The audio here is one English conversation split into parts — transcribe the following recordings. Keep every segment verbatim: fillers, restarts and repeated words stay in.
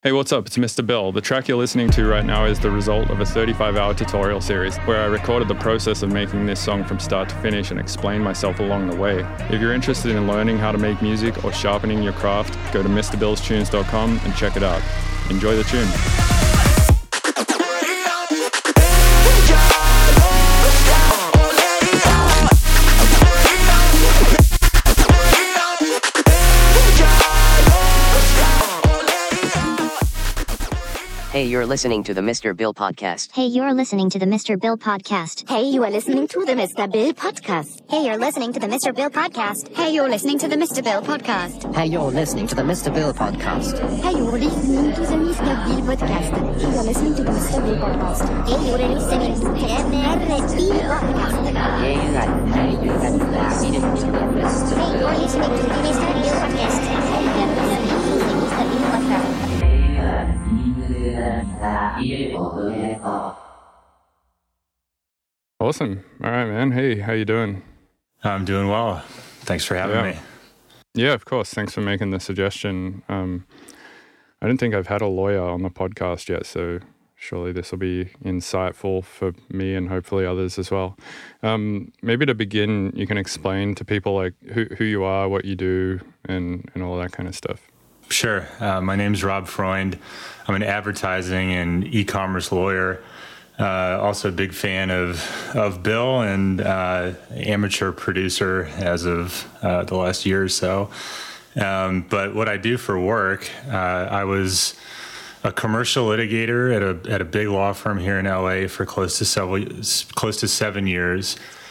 Hey, what's up? It's Mister Bill. The track you're listening to right now is the result of a thirty-five hour tutorial series where I recorded the process of making this song from start to finish and explained myself along the way. If you're interested in learning how to make music or sharpening your craft, go to Mr Bills Tunes dot com and check it out. Enjoy the tune. Hey, you're listening to the Mister Bill Podcast. Hey, you're listening to the Mister Bill Podcast. Hey, you are listening to the Mister Bill Podcast. Hey, you're listening to the Mister Bill Podcast. Hey, you're listening to the Mister Bill Podcast. Hey, you're listening to the Mister Bill Podcast. Hey, you're listening to the Mister Bill Podcast. Hey, you're listening to the Mister Bill Podcast. Hey, you're listening to the Mister Bill Podcast. Hey, you got, hey, you got listening to the Mister Hey, you're listening to the Mister Bill Podcast. Hey, you're listening to the Mister Bill Podcast. Awesome. All right, man. Hey, how you doing? I'm doing well. Thanks for having yeah. me. Yeah, of course. Thanks for making the suggestion. Um, I don't think I've had a lawyer on the podcast yet, so surely this will be insightful for me and hopefully others as well. Um, maybe to begin, you can explain to people like who, who you are, what you do, and, and all that kind of stuff. Sure. Uh, my name's Rob Freund. I'm an advertising and e-commerce lawyer. Uh, also a big fan of of Bill and uh, amateur producer as of uh, the last year or so. Um, but what I do for work, uh, I was a commercial litigator at a at a big law firm here in L A for close to several close to seven years.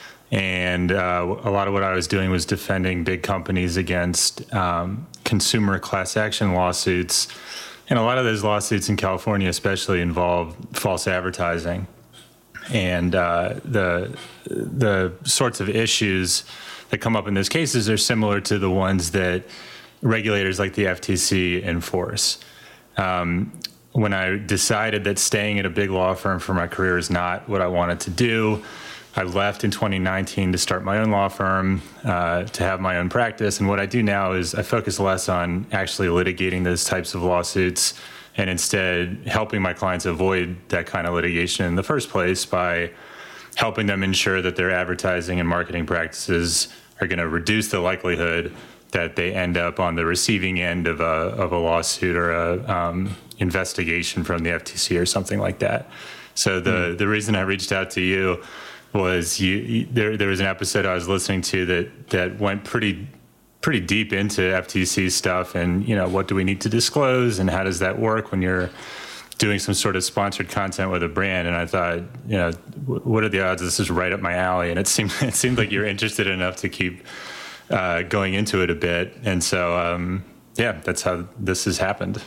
And uh, a lot of what I was doing was defending big companies against um, consumer class action lawsuits. And a lot of those lawsuits in California especially involve false advertising. And uh, the the sorts of issues that come up in those cases are similar to the ones that regulators like the F T C enforce. Um, when I decided that staying at a big law firm for my career is not what I wanted to do, I left in twenty nineteen to start my own law firm, uh, to have my own practice. And what I do now is I focus less on actually litigating those types of lawsuits and instead helping my clients avoid that kind of litigation in the first place by helping them ensure that their advertising and marketing practices are going to reduce the likelihood that they end up on the receiving end of a, of a lawsuit or a um, investigation from the F T C or something like that. So the, mm. the reason I reached out to you was you, you there there was an episode I was listening to that that went pretty pretty deep into F T C stuff and, you know, what do we need to disclose and how does that work when you're doing some sort of sponsored content with a brand. And I thought, you know, what are the odds this is right up my alley? And it seemed it seemed like you're interested enough to keep uh, going into it a bit. And so um, yeah, that's how this has happened.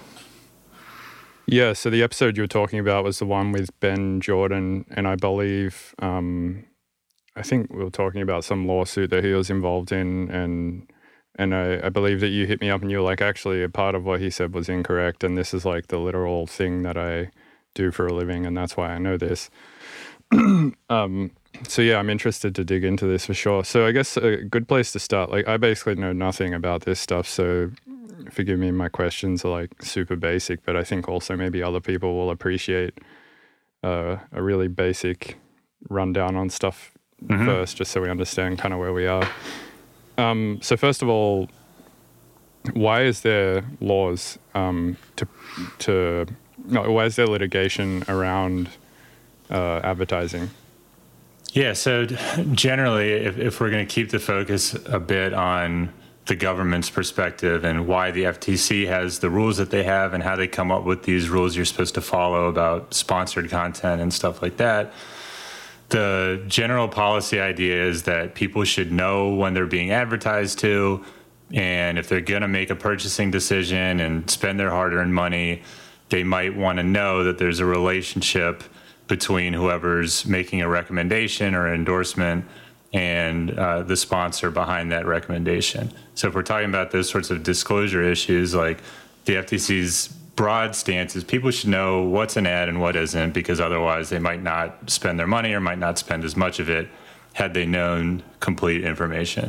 Yeah, so the episode you were talking about was the one with Ben Jordan, and I believe, um, I think we were talking about some lawsuit that he was involved in, and and I, I believe that you hit me up and you were like, actually, a part of what he said was incorrect, and this is like the literal thing that I do for a living, and that's why I know this. um, so yeah, I'm interested to dig into this for sure. So I guess a good place to start, like I basically know nothing about this stuff, so forgive me, my questions are like super basic, but I think also maybe other people will appreciate uh, a really basic rundown on stuff mm-hmm. first, just so we understand kind of where we are. Um, so first of all, why is there laws um, to, to no, why is there litigation around uh, advertising? Yeah, so generally, if, if we're going to keep the focus a bit on the government's perspective and why the F T C has the rules that they have and how they come up with these rules you're supposed to follow about sponsored content and stuff like that. The general policy idea is that people should know when they're being advertised to, and if they're going to make a purchasing decision and spend their hard-earned money, they might want to know that there's a relationship between whoever's making a recommendation or endorsement and uh, the sponsor behind that recommendation. So if we're talking about those sorts of disclosure issues, like the F T C's broad stance is people should know what's an ad and what isn't, because otherwise they might not spend their money or might not spend as much of it had they known complete information.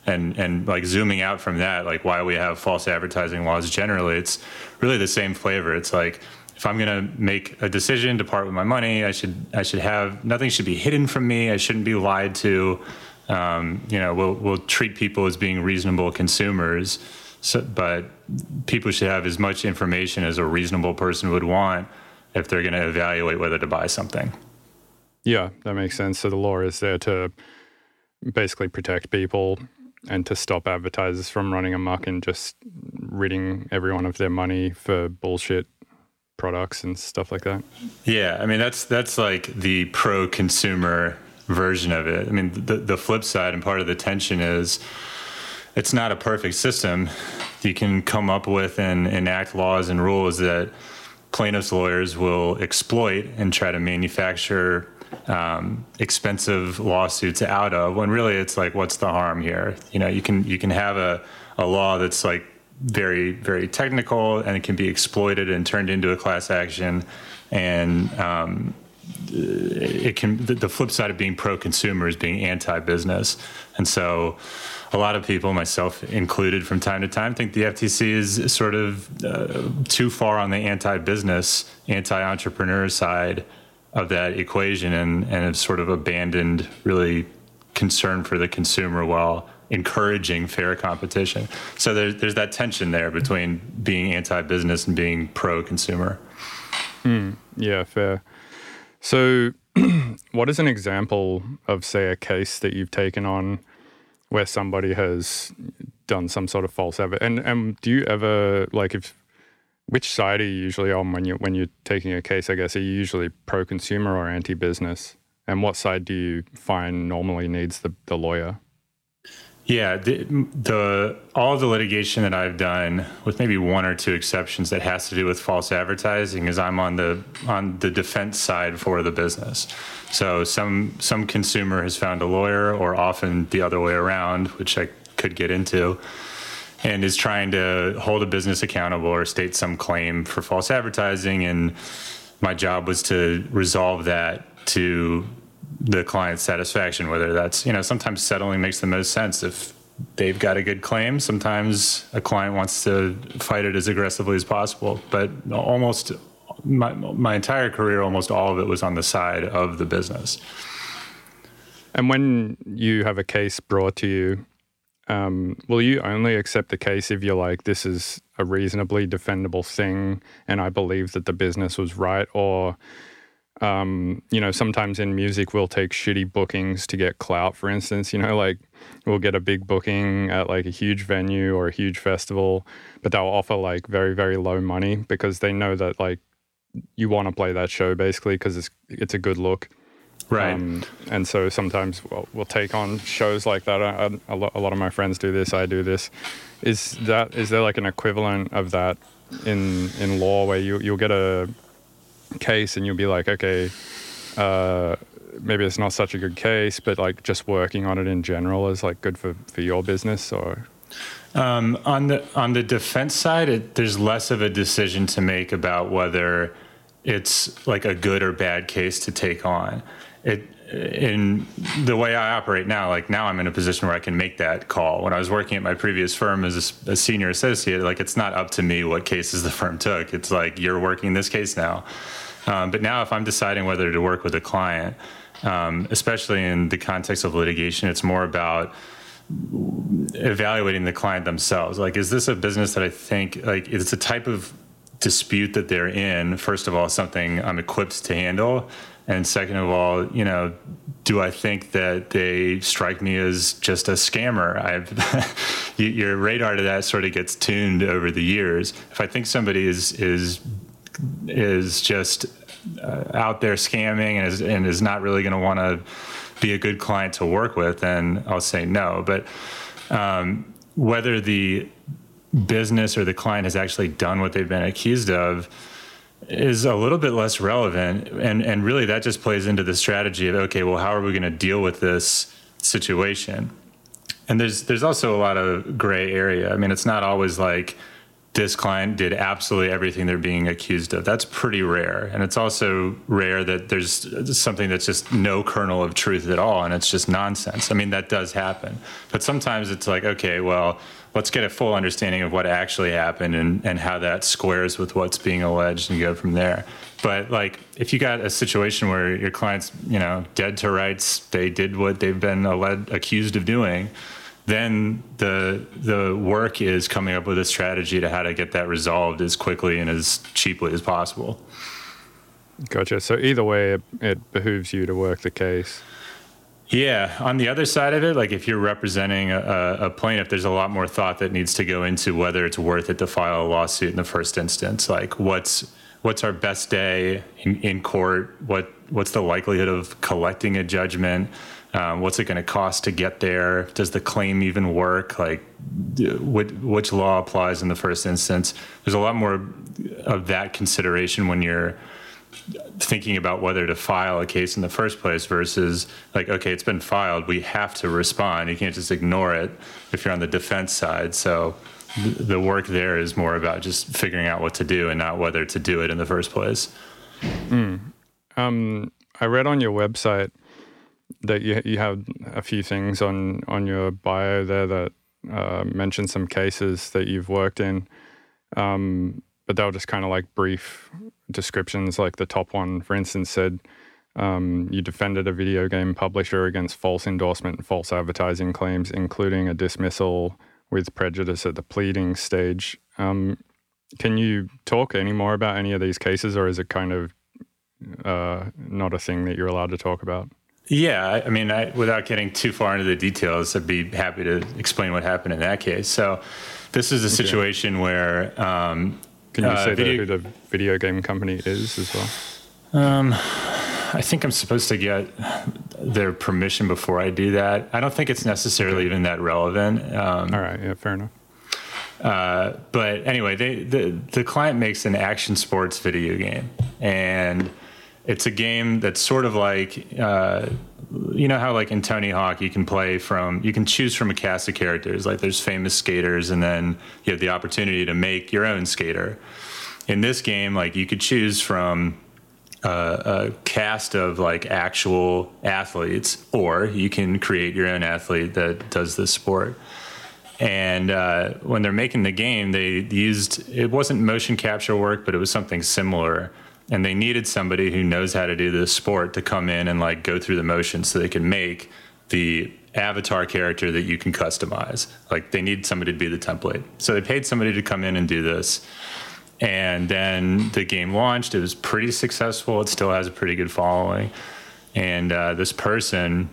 And and like zooming out from that, like why we have false advertising laws generally, it's really the same flavor. It's like, if I'm going to make a decision to part with my money, I should I should have nothing should be hidden from me. I shouldn't be lied to. Um, you know, we'll we'll treat people as being reasonable consumers, so, but people should have as much information as a reasonable person would want if they're going to evaluate whether to buy something. Yeah, that makes sense. So the law is there to basically protect people and to stop advertisers from running amok and just ridding everyone of their money for bullshit products and stuff like that. Yeah, I mean, that's that's like the pro-consumer version of it. I mean, the, the flip side and part of the tension is it's not a perfect system. You can come up with and enact laws and rules that plaintiffs' lawyers will exploit and try to manufacture um, expensive lawsuits out of, when really it's like, what's the harm here? You know, you can you can have a, a law that's like very, very technical and it can be exploited and turned into a class action. And um, it can, the flip side of being pro-consumer is being anti-business. And so a lot of people, myself included from time to time, think the F T C is sort of uh, too far on the anti-business, anti-entrepreneur side of that equation, and, and have sort of abandoned really concern for the consumer while encouraging fair competition. So there's, there's that tension there between being anti-business and being pro-consumer. Mm, yeah, fair. So what is an example of, say, a case that you've taken on where somebody has done some sort of false advert? And, and do you ever, like, if which side are you usually on when, you, when you're taking a case, I guess? Are you usually pro-consumer or anti-business? And what side do you find normally needs the, the lawyer? Yeah, the, the all of the litigation that I've done, with maybe one or two exceptions, that has to do with false advertising, is I'm on the on the defense side for the business. So some some consumer has found a lawyer, or often the other way around, which I could get into, and is trying to hold a business accountable or state some claim for false advertising. And my job was to resolve that to the client's satisfaction, whether that's, you know, sometimes settling makes the most sense if they've got a good claim. Sometimes a client wants to fight it as aggressively as possible. But almost my, my entire career, almost all of it was on the side of the business. And when you have a case brought to you, um, will you only accept the case if you're like, this is a reasonably defendable thing and I believe that the business was right? Or Um, you know, sometimes in music we'll take shitty bookings to get clout, for instance. You know, like we'll get a big booking at like a huge venue or a huge festival, but they'll offer like very, very low money because they know that like you want to play that show basically because it's it's a good look. Right. Um, and so sometimes we'll, we'll take on shows like that. I, a, lot, a lot of my friends do this. I do this. Is that is there like an equivalent of that in in law where you you'll get a case and you'll be like, okay, uh, maybe it's not such a good case, but like just working on it in general is like good for, for your business? Or um, on the on the defense side, it, there's less of a decision to make about whether it's like a good or bad case to take on. It in the way I operate now, like now I'm in a position where I can make that call. When I was working at my previous firm as a, a senior associate, like it's not up to me what cases the firm took. It's like, you're working this case now. Um, but now if I'm deciding whether to work with a client, um, especially in the context of litigation, it's more about evaluating the client themselves. Like, is this a business that I think, like, it's a type of dispute that they're in, first of all, something I'm equipped to handle? And second of all, you know, do I think that they strike me as just a scammer? I've your radar to that sort of gets tuned over the years. If I think somebody is is is just uh, out there scamming and is and is not really going to want to be a good client to work with, then I'll say no. But um, whether the business or the client has actually done what they've been accused of is a little bit less relevant. And, and really that just plays into the strategy of, okay, well, how are we going to deal with this situation? And there's there's also a lot of gray area. I mean, it's not always like this client did absolutely everything they're being accused of. That's pretty rare. And it's also rare that there's something that's just no kernel of truth at all, and it's just nonsense. I mean, that does happen. But sometimes it's like, okay, well, let's get a full understanding of what actually happened and, and how that squares with what's being alleged and go from there. But like, if you got a situation where your client's, you know, dead to rights, they did what they've been alleged, accused of doing, then the the work is coming up with a strategy to how to get that resolved as quickly and as cheaply as possible. Gotcha. So either way, it, it behooves you to work the case. Yeah. On the other side of it, like if you're representing a, a plaintiff, there's a lot more thought that needs to go into whether it's worth it to file a lawsuit in the first instance. Like what's what's our best day in, in court? What what's the likelihood of collecting a judgment? Um, what's it going to cost to get there? Does the claim even work? Like, which, which law applies in the first instance? There's a lot more of that consideration when you're thinking about whether to file a case in the first place versus like, okay, it's been filed. We have to respond. You can't just ignore it if you're on the defense side. So th- the work there is more about just figuring out what to do and not whether to do it in the first place. Mm. Um, I read on your website that you you have a few things on, on your bio there that uh, mention some cases that you've worked in, um, but they were just kind of like brief descriptions. Like the top one, for instance, said um, you defended a video game publisher against false endorsement and false advertising claims, including a dismissal with prejudice at the pleading stage. Um, can you talk any more about any of these cases, or is it kind of uh, not a thing that you're allowed to talk about? Yeah, I mean, I, without getting too far into the details, I'd be happy to explain what happened in that case. So this is a situation okay. where... Um, Can you uh, say video, the, who the video game company is as well? Um, I think I'm supposed to get their permission before I do that. I don't think it's necessarily even that relevant. Um, All right, yeah, fair enough. Uh, but anyway, they, the, the client makes an action sports video game, and... It's a game that's sort of like, uh, you know how like in Tony Hawk, you can play from, you can choose from a cast of characters. Like there's famous skaters, and then you have the opportunity to make your own skater. In this game, like you could choose from uh, a cast of like actual athletes, or you can create your own athlete that does this sport. And uh, when they're making the game, they used, it wasn't motion capture work, but it was something similar. And they needed somebody who knows how to do this sport to come in and like go through the motions so they can make the avatar character that you can customize. Like they need somebody to be the template. So they paid somebody to come in and do this. And then the game launched. It was pretty successful. It still has a pretty good following. And uh, this person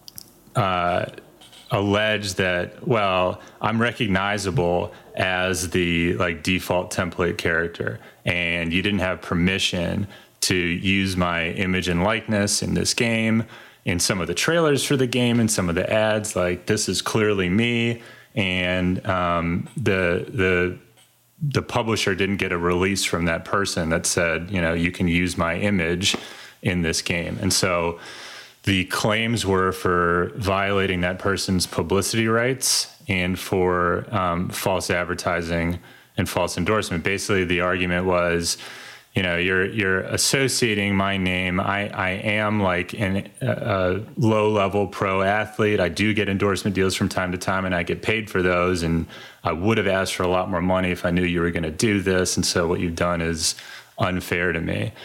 uh, alleged that, well, I'm recognizable as the like default template character, and you didn't have permission to use my image and likeness in this game, in some of the trailers for the game and some of the ads. Like this is clearly me, and um, the the the publisher didn't get a release from that person that said, you know, you can use my image in this game. And so the claims were for violating that person's publicity rights and for um, false advertising and false endorsement. Basically, the argument was, you know, you're you're associating my name. I, I am like an, a low-level pro athlete. I do get endorsement deals from time to time, and I get paid for those. And I would have asked for a lot more money if I knew you were going to do this. And so what you've done is unfair to me.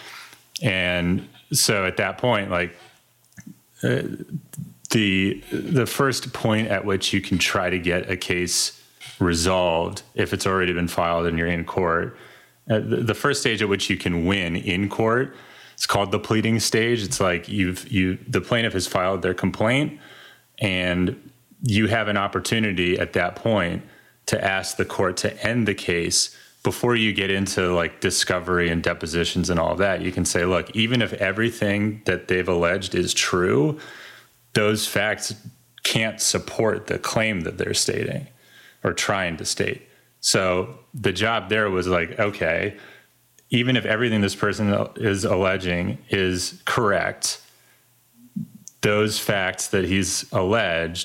And so at that point, like, uh, the the first point at which you can try to get a case resolved, if it's already been filed and you're in court, uh, the, the first stage at which you can win in court, it's called the pleading stage. It's like you've you the plaintiff has filed their complaint, and you have an opportunity at that point to ask the court to end the case before you get into like discovery and depositions and all of that. You can say, look, even if everything that they've alleged is true, those facts can't support the claim that they're stating or trying to state. So the job there was like, okay, even if everything this person is alleging is correct, those facts that he's alleged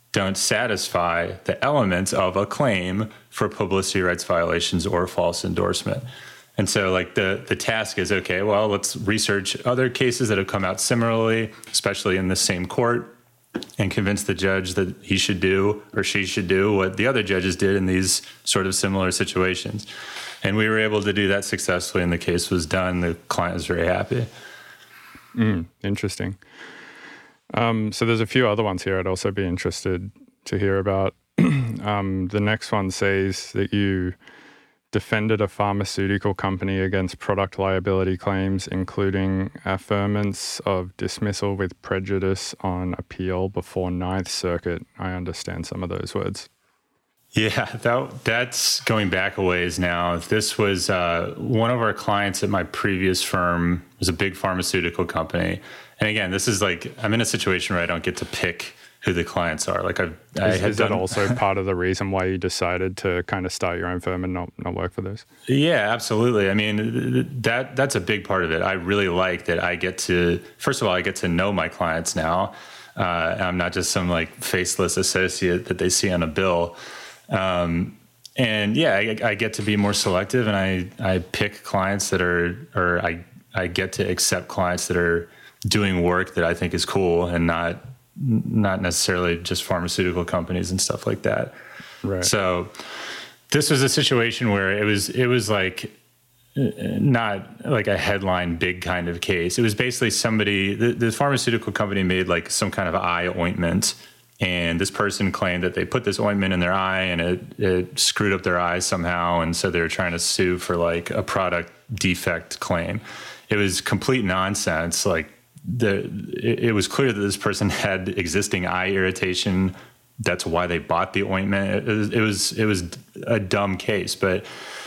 don't satisfy the elements of a claim for publicity rights violations or false endorsement. And so like the, the task is, okay, well, let's research other cases that have come out similarly, especially in the same court, and convince the judge that he should do or she should do what the other judges did in these sort of similar situations. And we were able to do that successfully, and the case was done. The client was very happy. Mm, interesting. Um, so there's a few other ones here I'd also be interested to hear about. um, the next one says that you defended a pharmaceutical company against product liability claims, including affirmance of dismissal with prejudice on appeal before Ninth Circuit. I understand some of those words. Yeah, that, that's going back a ways now. This was uh, one of our clients at my previous firm was a big pharmaceutical company. And again, this is like, I'm in a situation where I don't get to pick who the clients are. Like I've, I is, had is done, that also part of the reason why you decided to kind of start your own firm and not, not work for those? Yeah, absolutely. I mean, that that's a big part of it. I really like that I get to, first of all, I get to know my clients now. Uh, I'm not just some like faceless associate that they see on a bill. Um, and yeah, I, I get to be more selective, and I, I pick clients that are, or I, I get to accept clients that are doing work that I think is cool and not, not necessarily just pharmaceutical companies and stuff like that. Right. So this was a situation where it was, it was like not like a headline big kind of case. It was basically somebody, the, the pharmaceutical company made like some kind of eye ointment, and this person claimed that they put this ointment in their eye and it, it screwed up their eyes somehow. And so they were trying to sue for like a product defect claim. It was complete nonsense. Like, The, it, it was clear that this person had existing eye irritation. That's why they bought the ointment. It was, it was, it was a dumb case, but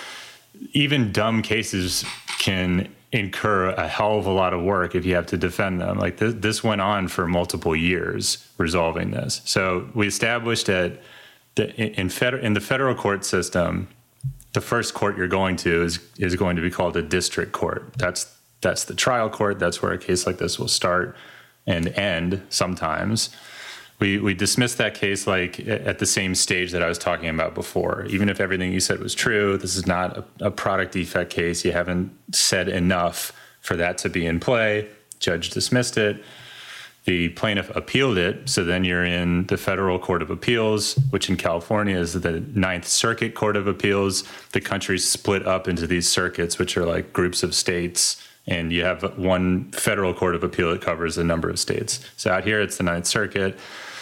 even dumb cases can incur a hell of a lot of work if you have to defend them. Like this, this went on for multiple years resolving this. So we established that the, in, federal, in the federal court system, the first court you're going to is, is going to be called a district court. That's That's the trial court. That's where a case like this will start and end sometimes. We we dismissed that case like at the same stage that I was talking about before. Even if everything you said was true, this is not a, a product defect case. You haven't said enough for that to be in play. Judge dismissed it. The plaintiff appealed it. So then you're in the Federal Court of Appeals, which in California is the Ninth Circuit Court of Appeals. The country's split up into these circuits, which are like groups of states. And you have one federal court of appeal that covers a number of states. So out here, it's the Ninth Circuit.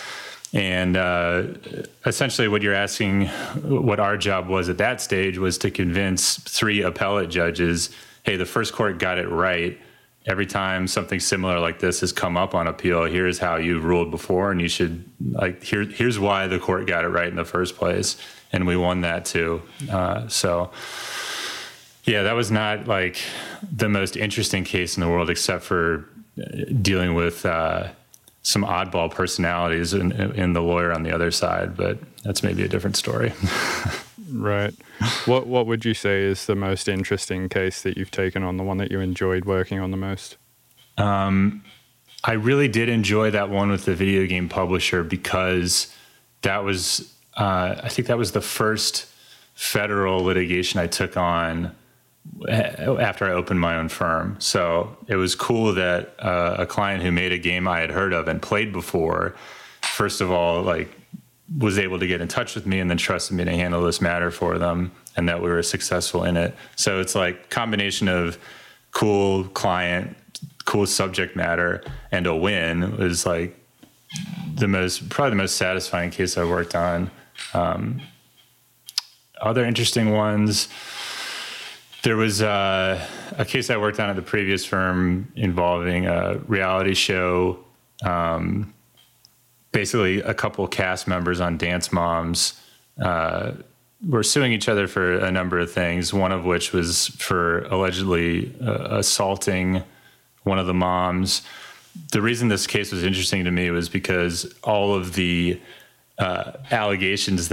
And uh, essentially what you're asking, what our job was at that stage was to convince three appellate judges, hey, the first court got it right. Every time something similar like this has come up on appeal, here's how you ruled before. And you should, like, here, here's why the court got it right in the first place. And we won that too. Uh, so... Yeah, that was not like the most interesting case in the world, except for dealing with uh, some oddball personalities and, and the lawyer on the other side. But that's maybe a different story. Right. What What would you say is the most interesting case that you've taken on, the one that you enjoyed working on the most? Um, I really did enjoy that one with the video game publisher because that was, uh, I think that was the first federal litigation I took on after I opened my own firm. So it was cool that uh, a client who made a game I had heard of and played before, first of all, like was able to get in touch with me and then trusted me to handle this matter for them, and that we were successful in it. So it's like combination of cool client, cool subject matter, and a win was like the most, probably the most satisfying case I worked on. Um, other interesting ones, there was uh, a case I worked on at the previous firm involving a reality show. Um, basically, a couple cast members on Dance Moms uh, were suing each other for a number of things, one of which was for allegedly uh, assaulting one of the moms. The reason this case was interesting to me was because all of the uh, allegations that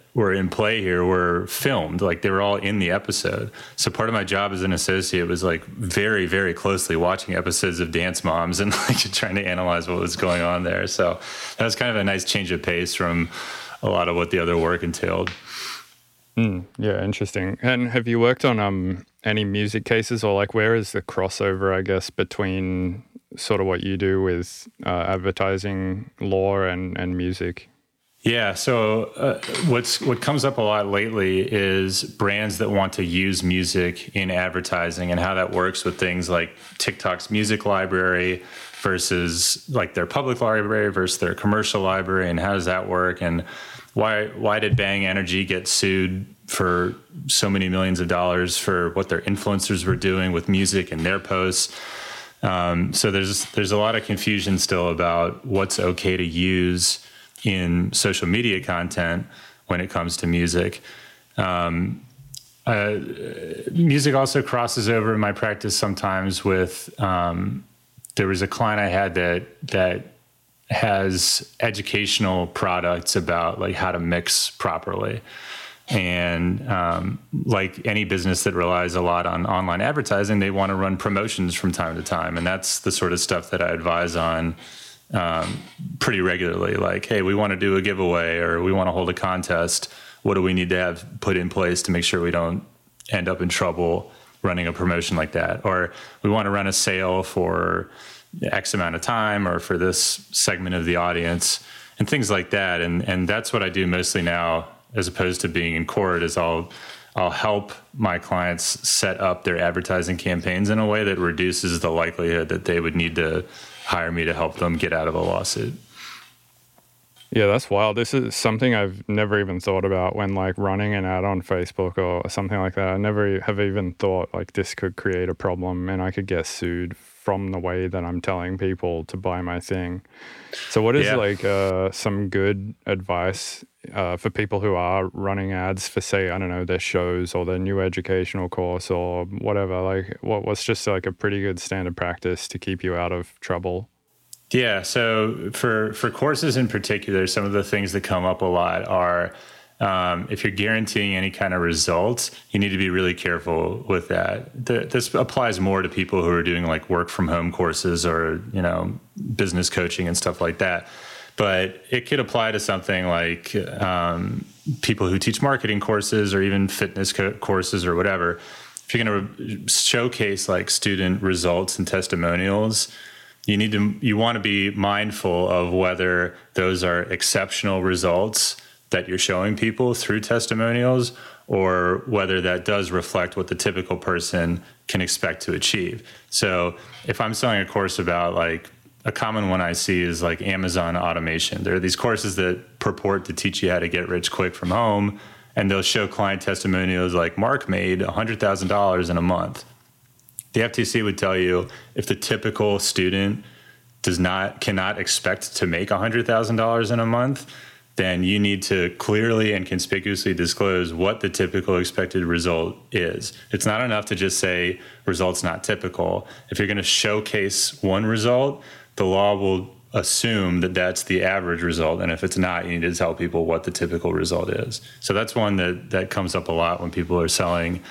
were in play here were filmed, like they were all in the episode. So part of my job as an associate was like very, very closely watching episodes of Dance Moms and like trying to analyze what was going on there. So that was kind of a nice change of pace from a lot of what the other work entailed. Mm, yeah, interesting. And have you worked on um any music cases, or like where is the crossover, I guess, between sort of what you do with uh, advertising law and, and music? Yeah, so uh, what's what comes up a lot lately is brands that want to use music in advertising and how that works with things like TikTok's music library versus like their public library versus their commercial library, and how does that work? And why why did Bang Energy get sued for so many millions of dollars for what their influencers were doing with music and their posts? Um, so there's there's a lot of confusion still about what's okay to use in social media content when it comes to music. Um, uh, music also crosses over in my practice sometimes with, um, there was a client I had that, that has educational products about like how to mix properly. And um, like any business that relies a lot on online advertising, they want to run promotions from time to time. And that's the sort of stuff that I advise on um, pretty regularly. Like, hey, we want to do a giveaway or we want to hold a contest. What do we need to have put in place to make sure we don't end up in trouble running a promotion like that? Or we want to run a sale for X amount of time or for this segment of the audience and things like that. And, and that's what I do mostly now, as opposed to being in court, is I'll I'll help my clients set up their advertising campaigns in a way that reduces the likelihood that they would need to hire me to help them get out of a lawsuit. Yeah, that's wild. This is something I've never even thought about when like running an ad on Facebook or something like that. I never have even thought like this could create a problem and I could get sued from the way that I'm telling people to buy my thing. So what is yeah. like uh, some good advice uh, for people who are running ads for, say, I don't know, their shows or their new educational course or whatever? Like what, what's just like a pretty good standard practice to keep you out of trouble? Yeah. So for, for courses in particular, some of the things that come up a lot are, um, if you're guaranteeing any kind of results, you need to be really careful with that. The, this applies more to people who are doing like work from home courses or, you know, business coaching and stuff like that. But it could apply to something like, um, people who teach marketing courses or even fitness co- courses or whatever. If you're going to showcase like student results and testimonials, you need to, you want to be mindful of whether those are exceptional results that you're showing people through testimonials, or whether that does reflect what the typical person can expect to achieve. So if I'm selling a course about like, a common one I see is like Amazon automation. There are these courses that purport to teach you how to get rich quick from home, and they'll show client testimonials like Mark made one hundred thousand dollars in a month. The F T C would tell you if the typical student does not, cannot expect to make one hundred thousand dollars in a month, then you need to clearly and conspicuously disclose what the typical expected result is. It's not enough to just say results not typical. If you're going to showcase one result, the law will assume that that's the average result. And if it's not, you need to tell people what the typical result is. So that's one that, that comes up a lot when people are selling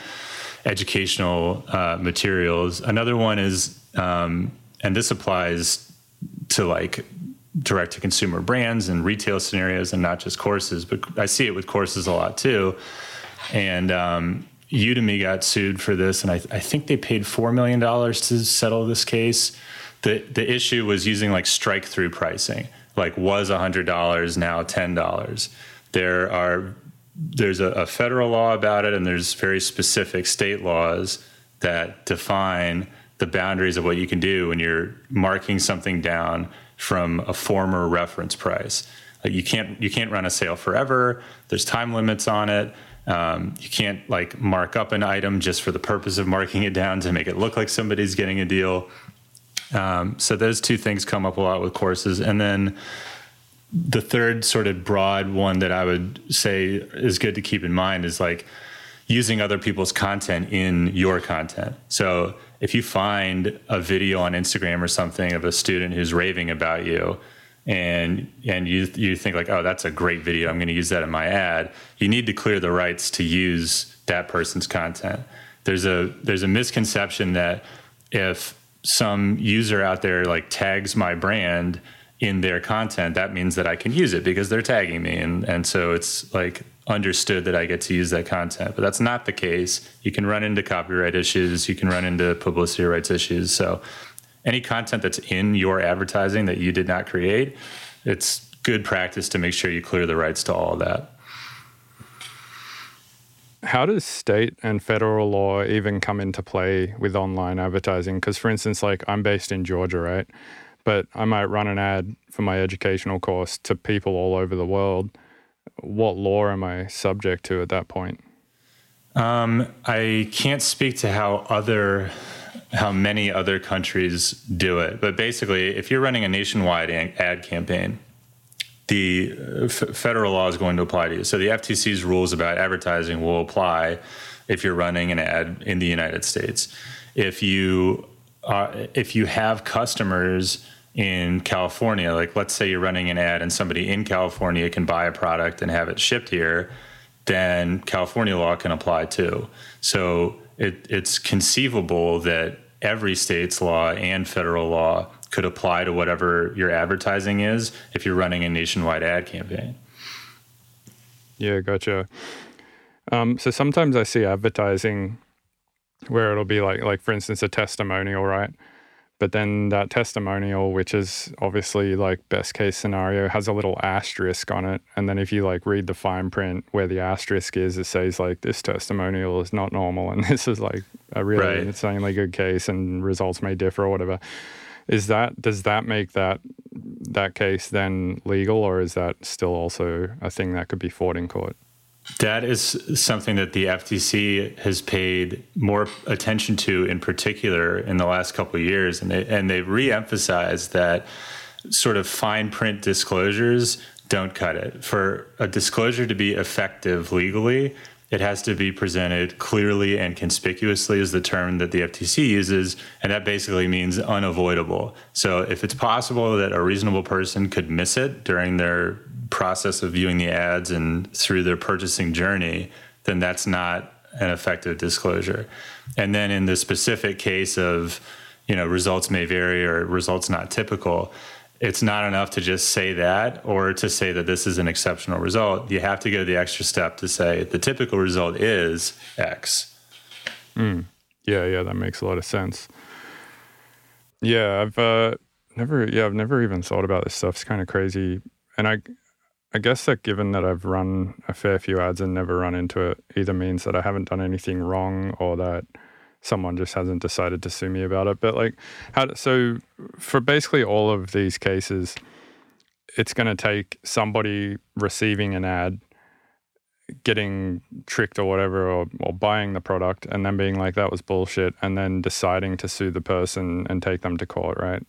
educational uh, materials. Another one is, um, and this applies to like direct to consumer brands and retail scenarios and not just courses, but I see it with courses a lot too. And um, Udemy got sued for this, and I, I think they paid four million dollars to settle this case. The the issue was using like strike through pricing, like was one hundred dollars, now ten dollars. There are there's a, a federal law about it, and there's very specific state laws that define the boundaries of what you can do when you're marking something down from a former reference price. Like you can't you can't run a sale forever. There's time limits on it. Um, you can't like mark up an item just for the purpose of marking it down to make it look like somebody's getting a deal. Um, so those two things come up a lot with courses. And then the third sort of broad one that I would say is good to keep in mind is like using other people's content in your content. So if you find a video on Instagram or something of a student who's raving about you, and and you you think like, oh, that's a great video, I'm going to use that in my ad, you need to clear the rights to use that person's content. There's a there's a misconception that if some user out there like tags my brand in their content, that means that I can use it because they're tagging me, and and so it's like understood that I get to use that content. But that's not the case. You can run into copyright issues, you can run into publicity rights issues. So any content that's in your advertising that you did not create, it's good practice to make sure you clear the rights to all of that. How does state and federal law even come into play with online advertising? Because, for instance, like I'm based in Georgia, right? But I might run an ad for my educational course to people all over the world. What law am I subject to at that point? Um, I can't speak to how other, how many other countries do it. But basically, if you're running a nationwide ad campaign, the f- federal law is going to apply to you. So the F T C's rules about advertising will apply if you're running an ad in the United States. If you uh, if you have customers in California, like let's say you're running an ad and somebody in California can buy a product and have it shipped here, then California law can apply too. So it, it's conceivable that every state's law and federal law could apply to whatever your advertising is if you're running a nationwide ad campaign. Yeah, gotcha. Um, so sometimes I see advertising where it'll be like, like for instance, a testimonial, right? But then that testimonial, which is obviously like best case scenario, has a little asterisk on it. And then if you like read the fine print where the asterisk is, it says like this testimonial is not normal and this is like a really right. insanely good case and results may differ or whatever. Is that, does that make that that case then legal, or is that still also a thing that could be fought in court? That is something that the F T C has paid more attention to in particular in the last couple of years. And they, and they've re-emphasized that sort of fine print disclosures don't cut it. For a disclosure to be effective legally, it has to be presented clearly and conspicuously is the term that the F T C uses, and that basically means unavoidable. So if it's possible that a reasonable person could miss it during their process of viewing the ads and through their purchasing journey, then that's not an effective disclosure. And then in the specific case of, you know, results may vary or results not typical, it's not enough to just say that or to say that this is an exceptional result. You have to go the extra step to say the typical result is X. Mm. Yeah, yeah, that makes a lot of sense. Yeah, I've uh, never, yeah, I've never even thought about this stuff. It's kind of crazy, and I, I guess that given that I've run a fair few ads and never run into it, either means that I haven't done anything wrong or that someone just hasn't decided to sue me about it. But like, how, so for basically all of these cases, it's going to take somebody receiving an ad, getting tricked or whatever, or, or buying the product and then being like, that was bullshit, and then deciding to sue the person and take them to court, right?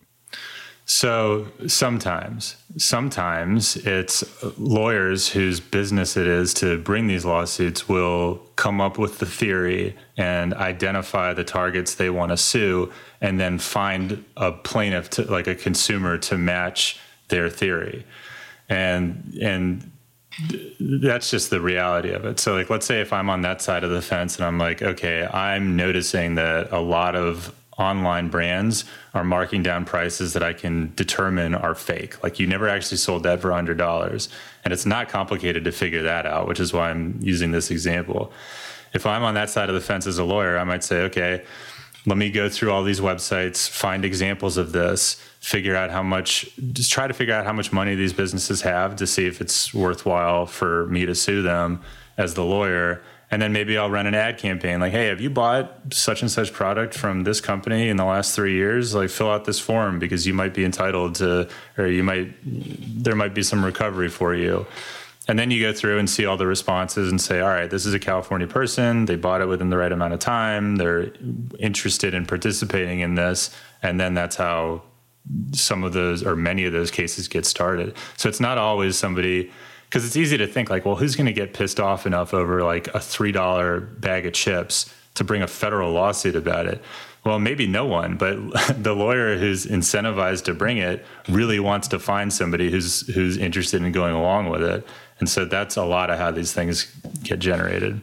So sometimes, sometimes it's lawyers whose business it is to bring these lawsuits will come up with the theory and identify the targets they want to sue, and then find a plaintiff, to, like a consumer, to match their theory. And and that's just the reality of it. So like, let's say if I'm on that side of the fence and I'm like, okay, I'm noticing that a lot of online brands are marking down prices that I can determine are fake. Like, you never actually sold that for one hundred dollars. And it's not complicated to figure that out, which is why I'm using this example. If I'm on that side of the fence as a lawyer, I might say, okay, let me go through all these websites, find examples of this, figure out how much, just try to figure out how much money these businesses have to see if it's worthwhile for me to sue them as the lawyer. And then maybe I'll run an ad campaign like, hey, have you bought such and such product from this company in the last three years? Like, fill out this form because you might be entitled to, or you might, there might be some recovery for you. And then you go through and see all the responses and say, all right, this is a California person. They bought it within the right amount of time. They're interested in participating in this. And then that's how some of those, or many of those cases get started. So it's not always somebody, because it's easy to think like, well, who's going to get pissed off enough over like a three dollar bag of chips to bring a federal lawsuit about it. Well, maybe no one, but the lawyer who's incentivized to bring it really wants to find somebody who's who's interested in going along with it. And so that's a lot of how these things get generated.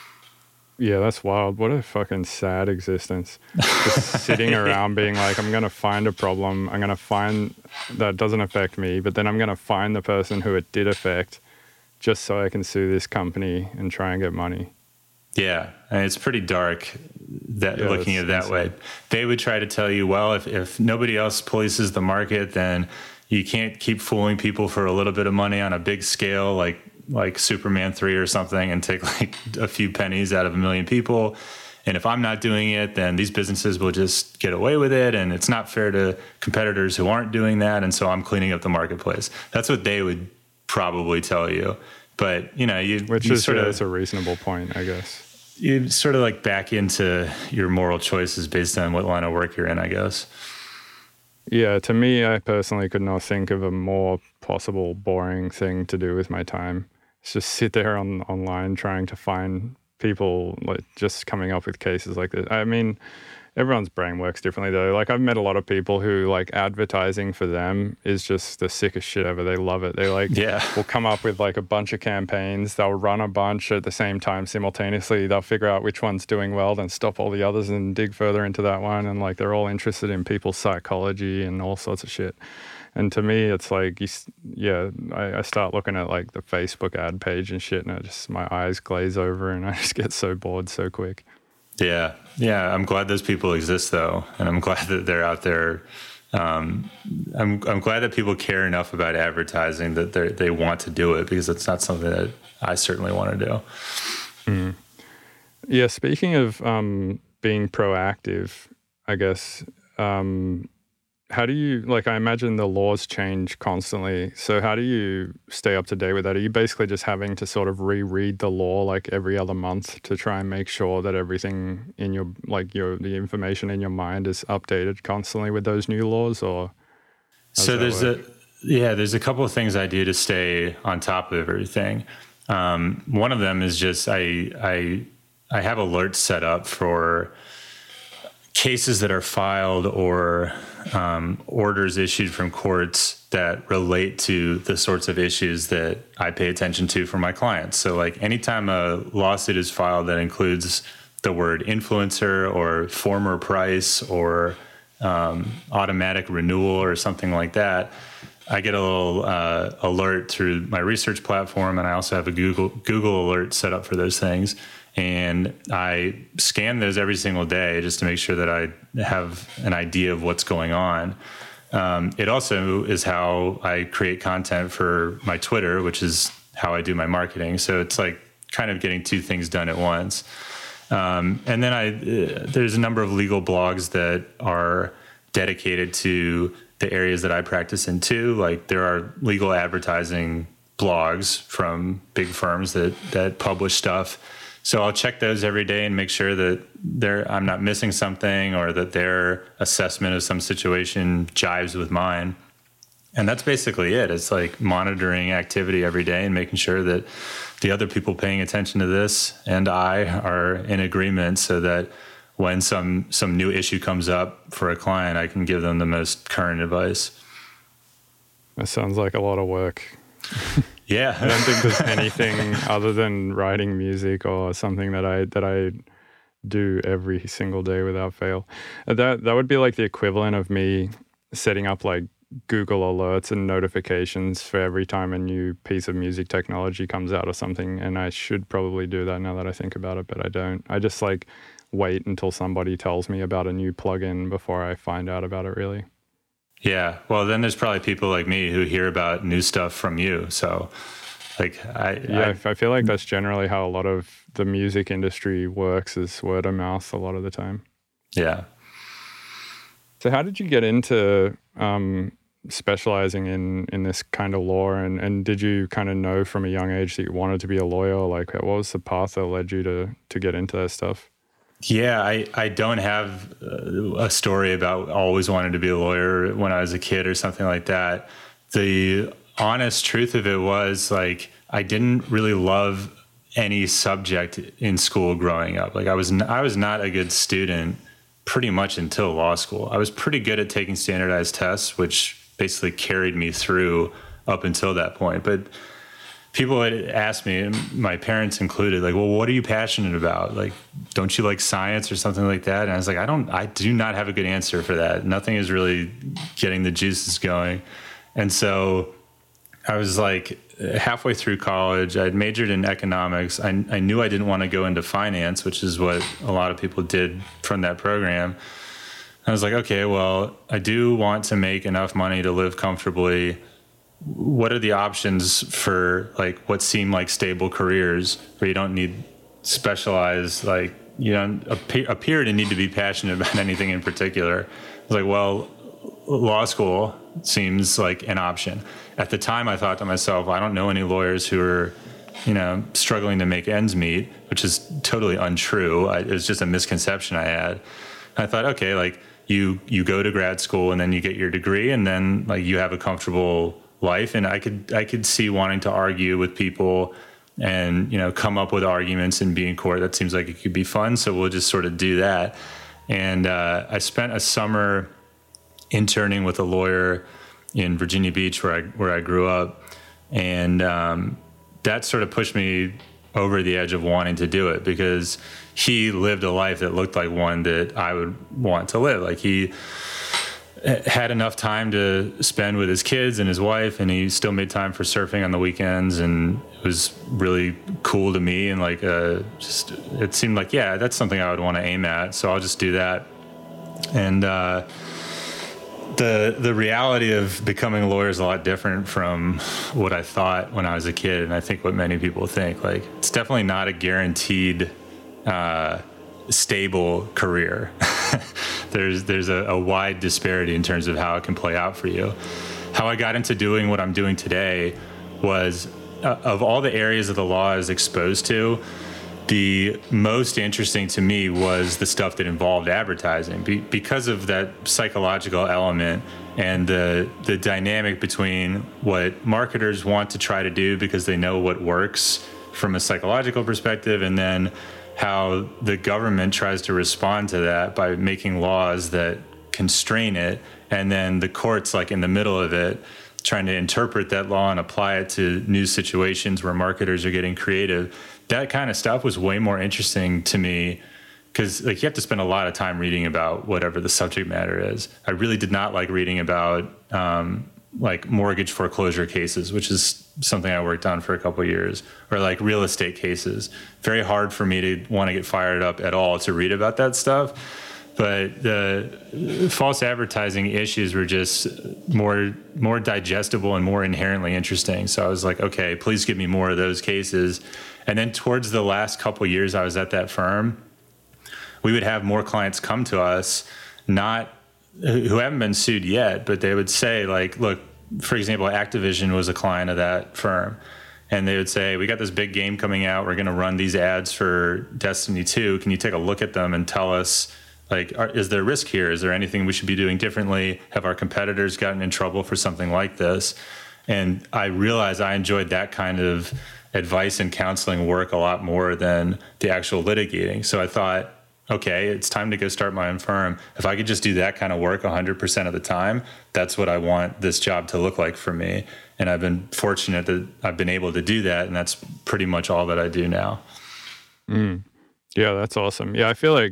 Yeah, that's wild. What a fucking sad existence. Just sitting around being like, I'm going to find a problem. I'm going to find that doesn't affect me, but then I'm going to find the person who it did affect just so I can sue this company and try and get money. Yeah, and it's pretty dark that yeah, looking at it that insane. way. They would try to tell you, well, if, if nobody else polices the market, then you can't keep fooling people for a little bit of money on a big scale like like Superman three or something and take like a few pennies out of a million people. And if I'm not doing it, then these businesses will just get away with it. And it's not fair to competitors who aren't doing that. And so I'm cleaning up the marketplace. That's what they would probably tell you. But, you know, you, Which you is sort yeah, of, that's a reasonable point, I guess. You sort of like back into your moral choices based on what line of work you're in, I guess. Yeah, to me, I personally could not think of a more possible boring thing to do with my time. It's just sit there on online trying to find people like just coming up with cases like this. I mean, everyone's brain works differently though. Like I've met a lot of people who like advertising for them is just the sickest shit ever. They love it. They like yeah. will come up with like a bunch of campaigns. They'll run a bunch at the same time simultaneously. They'll figure out which one's doing well, then stop all the others and dig further into that one. And like they're all interested in people's psychology and all sorts of shit. And to me, it's like, you, yeah, I, I start looking at like the Facebook ad page and shit, and I just my eyes glaze over, and I just get so bored so quick. Yeah, yeah. I'm glad those people exist, though, and I'm glad that they're out there. Um, I'm I'm glad that people care enough about advertising that they they want to do it, because it's not something that I certainly want to do. Mm. Yeah. Speaking of um, being proactive, I guess. Um, How do you, like, I imagine the laws change constantly. So how do you stay up to date with that? Are you basically just having to sort of reread the law like every other month to try and make sure that everything in your, like your, the information in your mind is updated constantly with those new laws, or? So there's work? a, yeah, there's a couple of things I do to stay on top of everything. Um, one of them is just, I, I, I have alerts set up for cases that are filed or um, orders issued from courts that relate to the sorts of issues that I pay attention to for my clients. So like anytime a lawsuit is filed that includes the word influencer or former price or um, automatic renewal or something like that, I get a little uh, alert through my research platform, and I also have a Google Google alert set up for those things. And I scan those every single day just to make sure that I have an idea of what's going on. Um, it also is how I create content for my Twitter, which is how I do my marketing. So it's like kind of getting two things done at once. Um, and then I uh, there's a number of legal blogs that are dedicated to the areas that I practice in too. Like there are legal advertising blogs from big firms that that publish stuff. So I'll check those every day and make sure that they're, I'm not missing something, or that their assessment of some situation jives with mine. And that's basically it. It's like monitoring activity every day and making sure that the other people paying attention to this and I are in agreement, so that when some, some new issue comes up for a client, I can give them the most current advice. That sounds like a lot of work. Yeah. I don't think there's anything other than writing music or something that I that I do every single day without fail. That that would be like the equivalent of me setting up like Google alerts and notifications for every time a new piece of music technology comes out or something. And I should probably do that now that I think about it, but I don't. I just like wait until somebody tells me about a new plugin before I find out about it, really. Yeah. Well, then there's probably people like me who hear about new stuff from you. So like, I, yeah, I, I feel like that's generally how a lot of the music industry works, is word of mouth a lot of the time. Yeah. So how did you get into um, specializing in, in this kind of law? And, and did you kind of know from a young age that you wanted to be a lawyer? Like what was the path that led you to, to get into that stuff? Yeah, I, I don't have a story about always wanting to be a lawyer when I was a kid or something like that. The honest truth of it was like I didn't really love any subject in school growing up. Like I was, n- I was not a good student pretty much until law school. I was pretty good at taking standardized tests, which basically carried me through up until that point. But people would ask me, my parents included, like, well, what are you passionate about? Like, don't you like science or something like that? And I was like, I don't, I do not have a good answer for that. Nothing is really getting the juices going. And so I was like halfway through college, I had majored in economics. I, I knew I didn't want to go into finance, which is what a lot of people did from that program. I was like, okay, well, I do want to make enough money to live comfortably. What are the options for like what seem like stable careers where you don't need specialized, like you don't appear, appear to need to be passionate about anything in particular? I was like, well, law school seems like an option. At the time, I thought to myself, I don't know any lawyers who are, you know, struggling to make ends meet, which is totally untrue. I, it was just a misconception I had. And I thought, okay, like you you go to grad school and then you get your degree and then like you have a comfortable life. And I could I could see wanting to argue with people and, you know, come up with arguments and be in court. That seems like it could be fun. So we'll just sort of do that. And uh, I spent a summer interning with a lawyer in Virginia Beach where I where I grew up, and um, that sort of pushed me over the edge of wanting to do it because he lived a life that looked like one that I would want to live. Like he had enough time to spend with his kids and his wife, and he still made time for surfing on the weekends, and it was really cool to me. And like, uh, just it seemed like, yeah, that's something I would want to aim at. So I'll just do that. And uh, the the reality of becoming a lawyer is a lot different from what I thought when I was a kid, and I think what many people think. Like, it's definitely not a guaranteed uh, stable career. there's there's a, a wide disparity in terms of how it can play out for you. How I got into doing what I'm doing today was, uh, of all the areas of the law I was exposed to, the most interesting to me was the stuff that involved advertising Be- because of that psychological element and the the dynamic between what marketers want to try to do because they know what works from a psychological perspective, and then how the government tries to respond to that by making laws that constrain it, and then the courts, like in the middle of it, trying to interpret that law and apply it to new situations where marketers are getting creative. That kind of stuff was way more interesting to me because like you have to spend a lot of time reading about whatever the subject matter is. I really did not like reading about um, like mortgage foreclosure cases, which is something I worked on for a couple of years, or like real estate cases. Very hard for me to want to get fired up at all to read about that stuff. But the false advertising issues were just more more digestible and more inherently interesting. So I was like, okay, please give me more of those cases. And then towards the last couple of years I was at that firm, we would have more clients come to us, not who haven't been sued yet, but they would say like, look, for example, Activision was a client of that firm. And they would say, we got this big game coming out. We're going to run these ads for Destiny two. Can you take a look at them and tell us, like, are, is there risk here? Is there anything we should be doing differently? Have our competitors gotten in trouble for something like this? And I realized I enjoyed that kind of advice and counseling work a lot more than the actual litigating. So I thought, okay, it's time to go start my own firm. If I could just do that kind of work one hundred percent of the time, that's what I want this job to look like for me. And I've been fortunate that I've been able to do that, and that's pretty much all that I do now. Mm. Yeah, that's awesome. Yeah, I feel like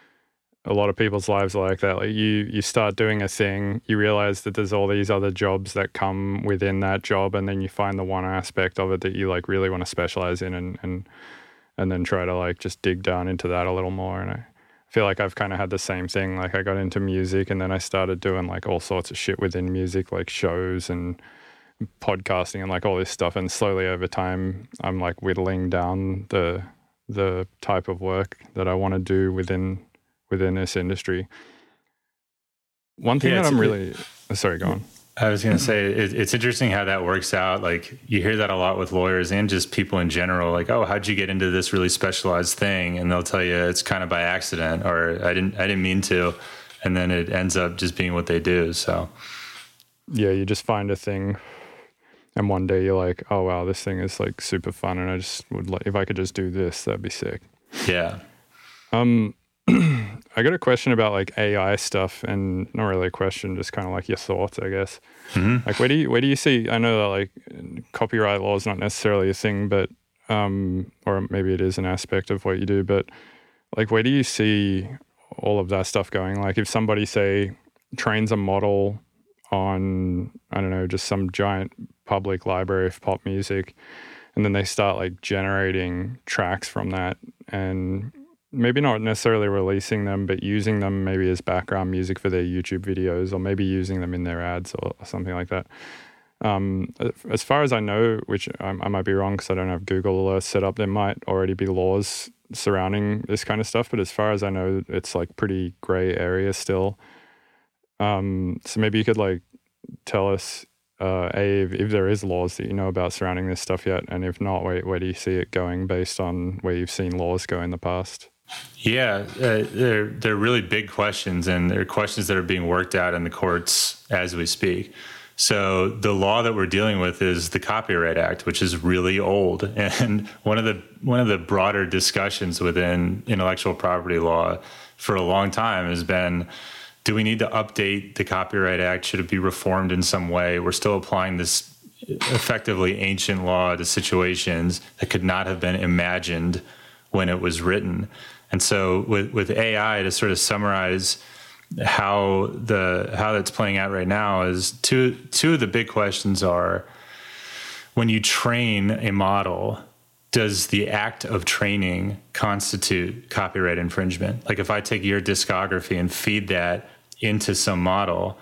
a lot of people's lives are like that. Like you, you start doing a thing, you realize that there's all these other jobs that come within that job, and then you find the one aspect of it that you like really want to specialize in, and and and then try to like just dig down into that a little more. And I feel like I've kind of had the same thing. Like I got into music, and then I started doing like all sorts of shit within music, like shows and podcasting and like all this stuff. And slowly over time, I'm like whittling down the the type of work that I want to do within within this industry. One thing yeah, that I'm really oh, sorry, go on. I was going to say, it, it's interesting how that works out. Like you hear that a lot with lawyers and just people in general, like, oh, how'd you get into this really specialized thing? And they'll tell you it's kind of by accident, or I didn't, I didn't mean to. And then it ends up just being what they do. So yeah, you just find a thing. and one day you're like, oh wow, this thing is like super fun, and I just would like, if I could just do this, that'd be sick. Yeah. Um, I got a question about like A I stuff, and not really a question, just kind of like your thoughts, I guess. Mm-hmm. Like, where do you where do you see? I know that like copyright law is not necessarily a thing, but um, or maybe it is an aspect of what you do, but like, where do you see all of that stuff going? Like, if somebody say trains a model on, I don't know, just some giant public library of pop music, and then they start like generating tracks from that, and maybe not necessarily releasing them, but using them maybe as background music for their YouTube videos, or maybe using them in their ads or, or something like that. Um, as far as I know, which I, I might be wrong because I don't have Google Alerts set up, there might already be laws surrounding this kind of stuff, but as far as I know, it's like pretty gray area still. Um, so maybe you could like tell us, uh, A, if, if there is laws that you know about surrounding this stuff yet, and if not, where, where do you see it going based on where you've seen laws go in the past? Yeah, uh, they're they're really big questions, and they're questions that are being worked out in the courts as we speak. So the law that we're dealing with is the Copyright Act, which is really old, and one of the one of the broader discussions within intellectual property law for a long time has been, do we need to update the Copyright Act? Should it be reformed in some way? We're still applying this effectively ancient law to situations that could not have been imagined when it was written. And so with, with A I, to sort of summarize how the how that's playing out right now, is two two of the big questions are, when you train a model, does the act of training constitute copyright infringement? Like if I take your discography and feed that into some model,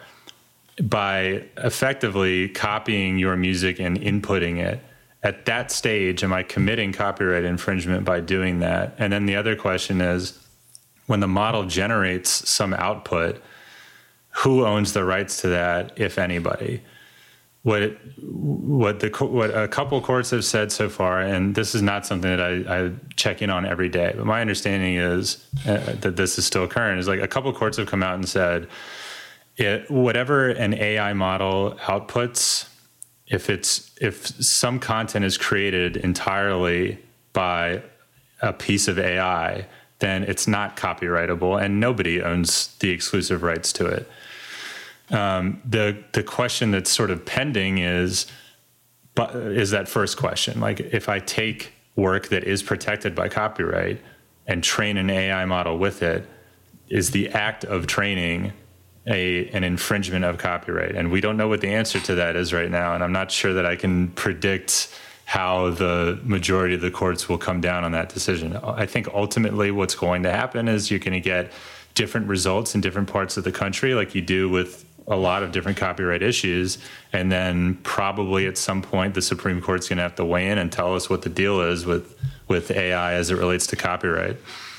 by effectively copying your music and inputting it, at that stage, am I committing copyright infringement by doing that? And then the other question is, when the model generates some output, who owns the rights to that, if anybody? What it, what the what a couple courts have said so far, and this is not something that I, I check in on every day, but my understanding is uh, that this is still occurring, is like a couple courts have come out and said, it, whatever an A I model outputs, if it's if some content is created entirely by a piece of A I, then it's not copyrightable, and nobody owns the exclusive rights to it. Um, the the question that's sort of pending is, but is that first question, like if I take work that is protected by copyright and train an A I model with it, is the act of training a an infringement of copyright? And we don't know what the answer to that is right now, and I'm not sure that I can predict how the majority of the courts will come down on that decision. I think ultimately what's going to happen is you're going to get different results in different parts of the country, like you do with a lot of different copyright issues, and then probably at some point the Supreme Court's going to have to weigh in and tell us what the deal is with with A I as it relates to copyright.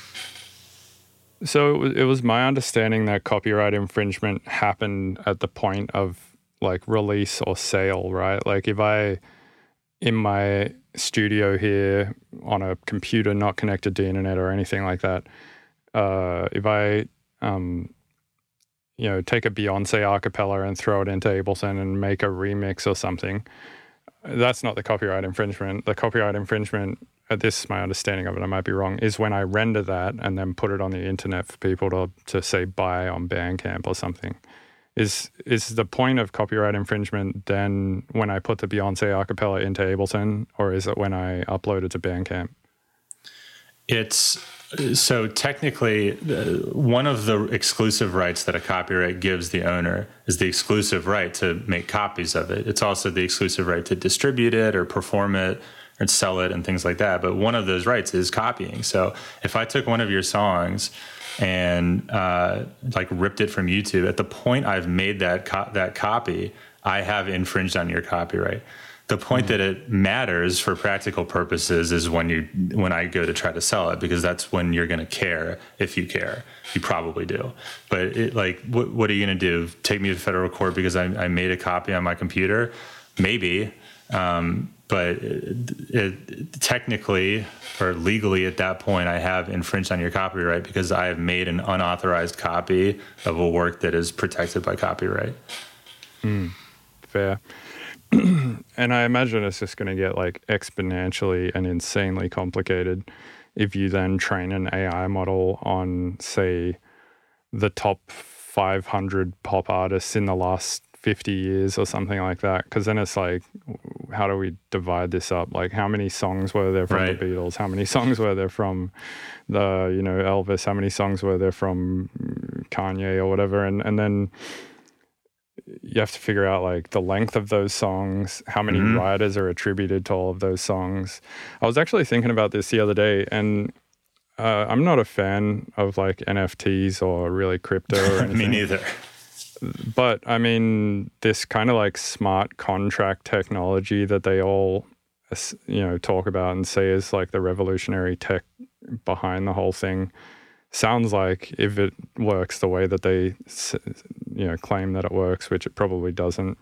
So it was, it was my understanding that copyright infringement happened at the point of like release or sale, right? Like if I, in my studio here on a computer not connected to the internet or anything like that, uh, if I, um, you know, take a Beyonce acapella and throw it into Ableton and make a remix or something, that's not the copyright infringement. The copyright infringement, uh, this is my understanding of it, I might be wrong, is when I render that and then put it on the internet for people to, to say buy on Bandcamp or something. Is is the point of copyright infringement then when I put the Beyonce acapella into Ableton, or is it when I upload it to Bandcamp? It's so technically uh, one of the exclusive rights that a copyright gives the owner is the exclusive right to make copies of it. It's also the exclusive right to distribute it or perform it or sell it and things like that. But one of those rights is copying. So if I took one of your songs and uh, like ripped it from YouTube, at the point I've made that co- that copy, I have infringed on your copyright. The point mm-hmm. that it matters for practical purposes is when you when I go to try to sell it, because that's when you're going to care, if you care. You probably do. But it, like, what, what are you going to do? Take me to federal court because I, I made a copy on my computer? Maybe. Um, but it, it, technically or legally at that point, I have infringed on your copyright because I have made an unauthorized copy of a work that is protected by copyright. Mm, fair. and I imagine it's just going to get like exponentially and insanely complicated if you then train an A I model on, say, the top five hundred pop artists in the last fifty years or something like that. Because then it's like, how do we divide this up? Like, how many songs were there from right. the Beatles? How many songs were there from the, you know, Elvis? How many songs were there from Kanye or whatever? And and then you have to figure out like the length of those songs, how many mm-hmm. writers are attributed to all of those songs. I was actually thinking about this the other day, and uh, I'm not a fan of like N F Ts or really crypto or anything. Me neither. But I mean, this kind of like smart contract technology that they all, you know, talk about and say is like the revolutionary tech behind the whole thing, sounds like if it works the way that they, you know, claim that it works, which it probably doesn't.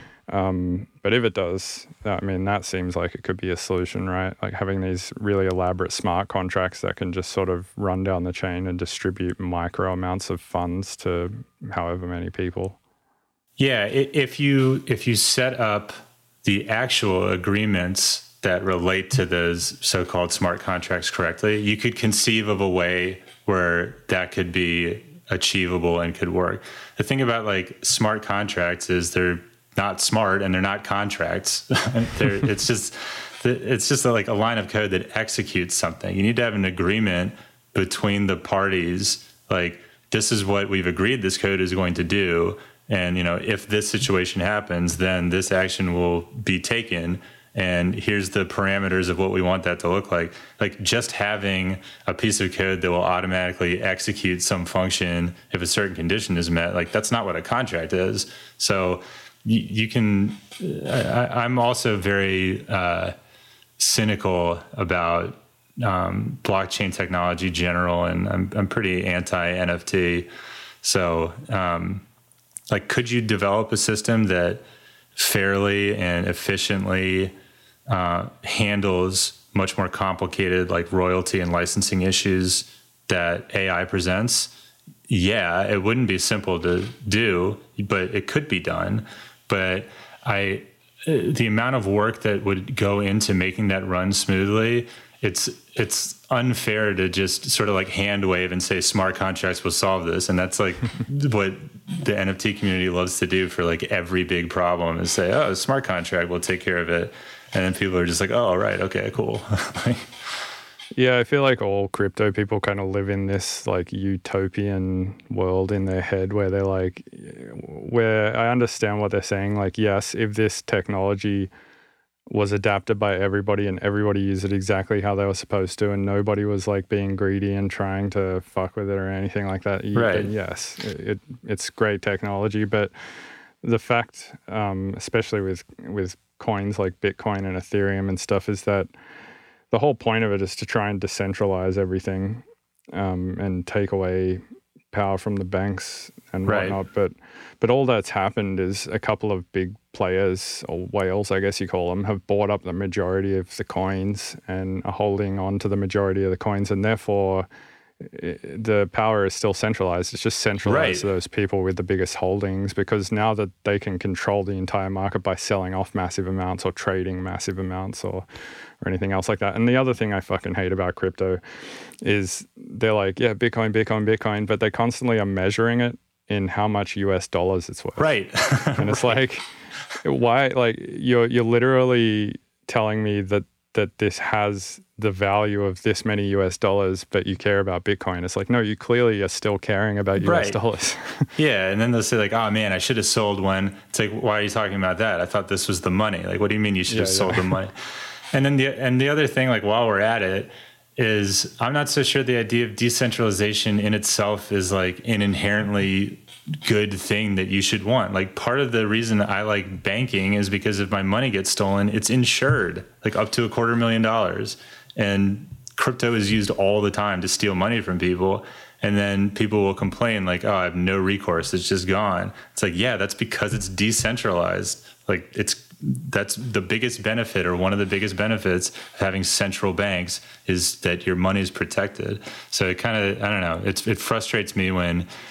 Um, but if it does, I mean, that seems like it could be a solution, right? Like having these really elaborate smart contracts that can just sort of run down the chain and distribute micro amounts of funds to however many people. Yeah, if you if you set up the actual agreements that relate to those so-called smart contracts correctly, you could conceive of a way where that could be achievable and could work. The thing about like smart contracts is they're not smart and they're not contracts. they're, it's just it's just like a line of code that executes something. You need to have an agreement between the parties. Like, this is what we've agreed this code is going to do. And, you know, if this situation happens, then this action will be taken. And here's the parameters of what we want that to look like. Like, just having a piece of code that will automatically execute some function if a certain condition is met, like, that's not what a contract is. So you, you can, I, I'm also very uh, cynical about um, blockchain technology general, and I'm, I'm pretty anti-N F T. So, um, like, could you develop a system that fairly and efficiently uh, handles much more complicated, like, royalty and licensing issues that A I presents? Yeah, it wouldn't be simple to do, but it could be done. But I, the amount of work that would go into making that run smoothly, it's it's unfair to just sort of like hand wave and say smart contracts will solve this. And that's like what the N F T community loves to do for like every big problem, is say, oh, a smart contract will take care of it. And then people are just like, oh, right, okay, cool. Yeah, I feel like all crypto people kind of live in this like utopian world in their head where they're like, where I understand what they're saying. Like, yes, if this technology was adapted by everybody and everybody used it exactly how they were supposed to, and nobody was like being greedy and trying to fuck with it or anything like that, you, right. then yes, it, it it's great technology. But the fact, um, especially with with coins like Bitcoin and Ethereum and stuff, is that the whole point of it is to try and decentralize everything, um, and take away power from the banks and right. whatnot. But but all that's happened is a couple of big players, or whales, I guess you call them, have bought up the majority of the coins and are holding on to the majority of the coins, and therefore the power is still centralized. It's just centralized right. to those people with the biggest holdings, because now that they can control the entire market by selling off massive amounts or trading massive amounts or or anything else like that. And the other thing I fucking hate about crypto is they're like, yeah, Bitcoin, Bitcoin, Bitcoin, but they constantly are measuring it in how much U S dollars it's worth. Right. And it's right. like, why? Like, you're you're literally telling me that that this has the value of this many U S dollars, but you care about Bitcoin. It's like, no, you clearly are still caring about U S right. dollars. Yeah, and then they'll say like, oh man, I should have sold when. It's like, why are you talking about that? I thought this was the money. Like, what do you mean you should have yeah, sold yeah. the money? And then the and the other thing, like, while we're at it, is I'm not so sure the idea of decentralization in itself is like an inherently good thing that you should want. Like, part of the reason I like banking is because if my money gets stolen, it's insured, like up to a quarter million dollars. And crypto is used all the time to steal money from people. And then people will complain like, oh, I have no recourse, it's just gone. It's like, yeah, that's because it's decentralized. Like, it's that's the biggest benefit, or one of the biggest benefits of having central banks, is that your money is protected. So it kind of, I don't know, it's, it frustrates me when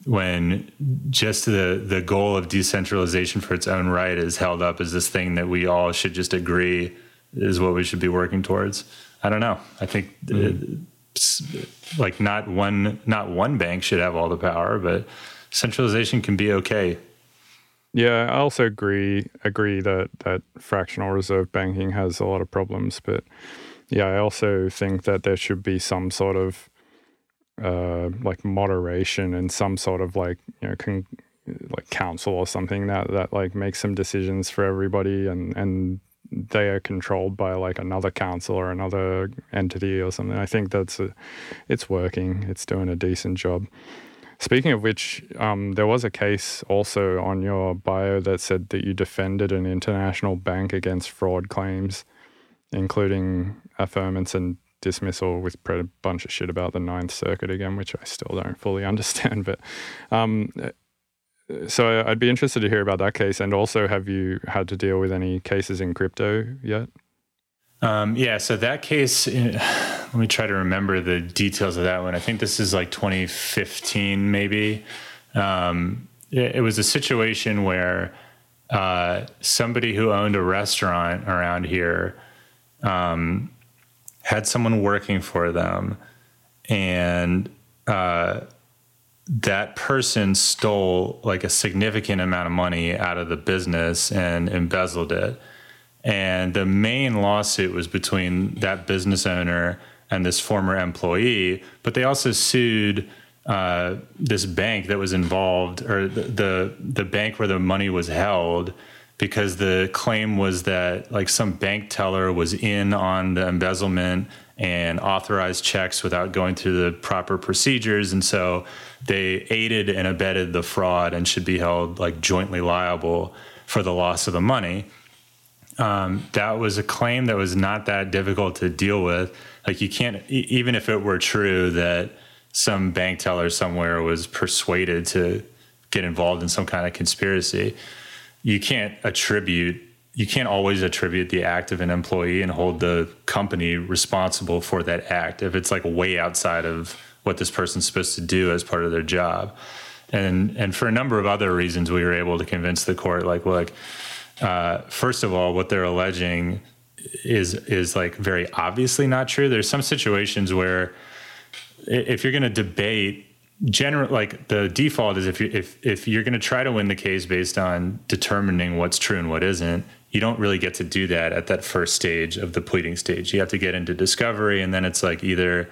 when just the the goal of decentralization for its own right is held up as this thing that we all should just agree is what we should be working towards. I don't know. I think mm. it's like not one not one bank should have all the power, but centralization can be okay. Yeah, I also agree agree that, that fractional reserve banking has a lot of problems, but yeah, I also think that there should be some sort of uh, like moderation and some sort of like, you know, con- like council or something that, that like makes some decisions for everybody, and, and they are controlled by like another council or another entity or something. I think that's a, it's working. It's doing a decent job. Speaking of which, um, there was a case also on your bio that said that you defended an international bank against fraud claims, including affirmance and dismissal, with a bunch of shit about the Ninth Circuit again, which I still don't fully understand. But um, so I'd be interested to hear about that case. And also, have you had to deal with any cases in crypto yet? Um, yeah, so that case, let me try to remember the details of that one. I think this is like twenty fifteen, maybe. Um, it, it was a situation where uh, somebody who owned a restaurant around here um, had someone working for them, and uh, that person stole like a significant amount of money out of the business and embezzled it. And the main lawsuit was between that business owner and this former employee, but they also sued uh, this bank that was involved, or the, the the bank where the money was held, because the claim was that like some bank teller was in on the embezzlement and authorized checks without going through the proper procedures, and so they aided and abetted the fraud and should be held like jointly liable for the loss of the money. Um, that was a claim that was not that difficult to deal with. Like you can't, e- even if it were true that some bank teller somewhere was persuaded to get involved in some kind of conspiracy, you can't attribute, you can't always attribute the act of an employee and hold the company responsible for that act if it's like way outside of what this person's supposed to do as part of their job. And and for a number of other reasons, we were able to convince the court, like, well, like, Uh, first of all, what they're alleging is is like very obviously not true. There's some situations where if you're going to debate, general like the default is if you if if you're going to try to win the case based on determining what's true and what isn't, you don't really get to do that at that first stage of the pleading stage. You have to get into discovery, and then it's like either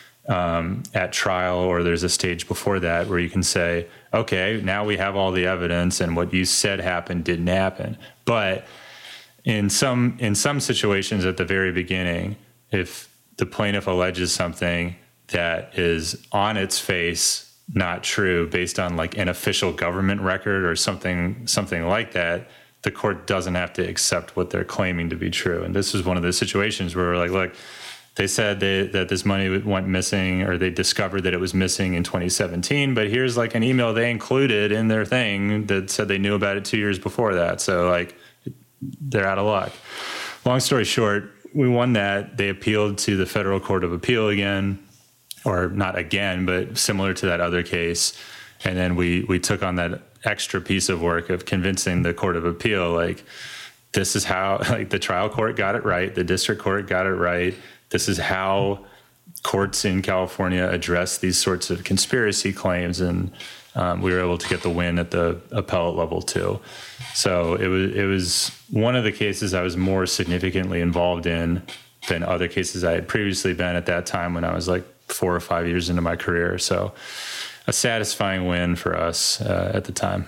um, at trial or there's a stage before that where you can say, okay, now we have all the evidence and what you said happened didn't happen. But in some in some situations at the very beginning, if the plaintiff alleges something that is on its face not true based on like an official government record or something something like that, the court doesn't have to accept what they're claiming to be true. And this is one of those situations where we're like, look, they said they, that this money went missing, or they discovered that it was missing in twenty seventeen, but here's like an email they included in their thing that said they knew about it two years before that. So like they're out of luck. Long story short, we won that. They appealed to the Federal Court of Appeal again, or not again, but similar to that other case. And then we we took on that extra piece of work of convincing the Court of Appeal, like, this is how, like, the trial court got it right, the district court got it right. This is how courts in California address these sorts of conspiracy claims, and um, we were able to get the win at the appellate level too. So it was it was one of the cases I was more significantly involved in than other cases I had previously been at that time when I was like four or five years into my career. So a satisfying win for us uh, at the time.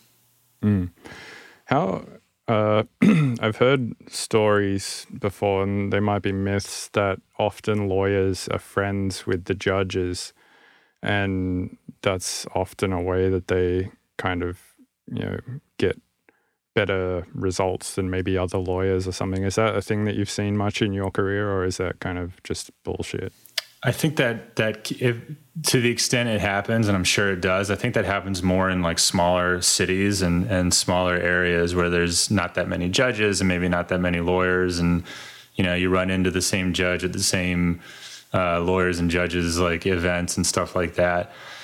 Mm. How... Uh, I've heard stories before, and they might be myths, that often lawyers are friends with the judges, and that's often a way that they kind of, you know, get better results than maybe other lawyers or something. Is that a thing that you've seen much in your career, or is that kind of just bullshit? I think that that if, to the extent it happens, and I'm sure it does, I think that happens more in like smaller cities and, and smaller areas where there's not that many judges and maybe not that many lawyers. And, you know, you run into the same judge at the same uh, lawyers and judges like events and stuff like that.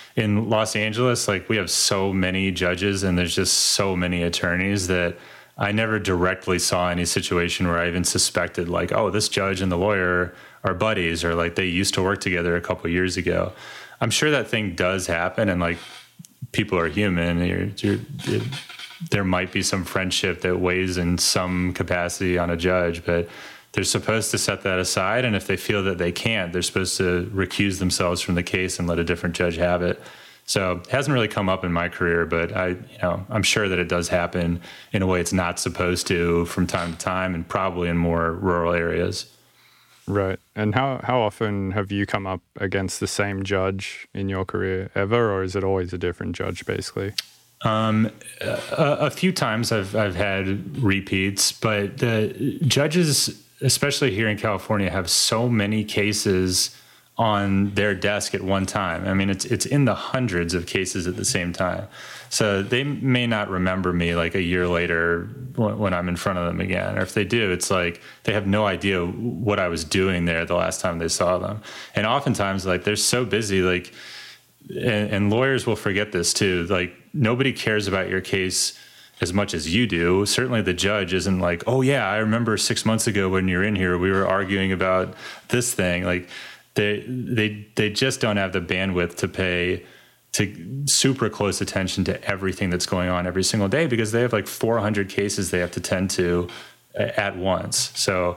in Los Angeles, like we have so many judges and there's just so many attorneys that I never directly saw any situation where I even suspected like, oh, this judge and the lawyer are buddies, or like they used to work together a couple of years ago. I'm sure that thing does happen, and like people are human. You're, you're, it, there might be some friendship that weighs in some capacity on a judge, but they're supposed to set that aside. And if they feel that they can't, they're supposed to recuse themselves from the case and let a different judge have it. So it hasn't really come up in my career, but I, you know, I'm sure that it does happen in a way it's not supposed to from time to time, and probably in more rural areas. Right. And how, how often have you come up against the same judge in your career ever, or is it always a different judge basically? Um, a, a few times I've, I've had repeats, but the judges, especially here in California, have so many cases on their desk at one time. I mean, it's it's in the hundreds of cases at the same time. So they may not remember me like a year later when, when I'm in front of them again. Or if they do, it's like they have no idea what I was doing there the last time they saw them. And oftentimes, like, they're so busy, like, and, and lawyers will forget this too. Like, nobody cares about your case as much as you do. Certainly the judge isn't like, oh yeah, I remember six months ago when you're in here, we were arguing about this thing. Like, They they they just don't have the bandwidth to pay to super close attention to everything that's going on every single day, because they have like four hundred cases they have to tend to at once. So,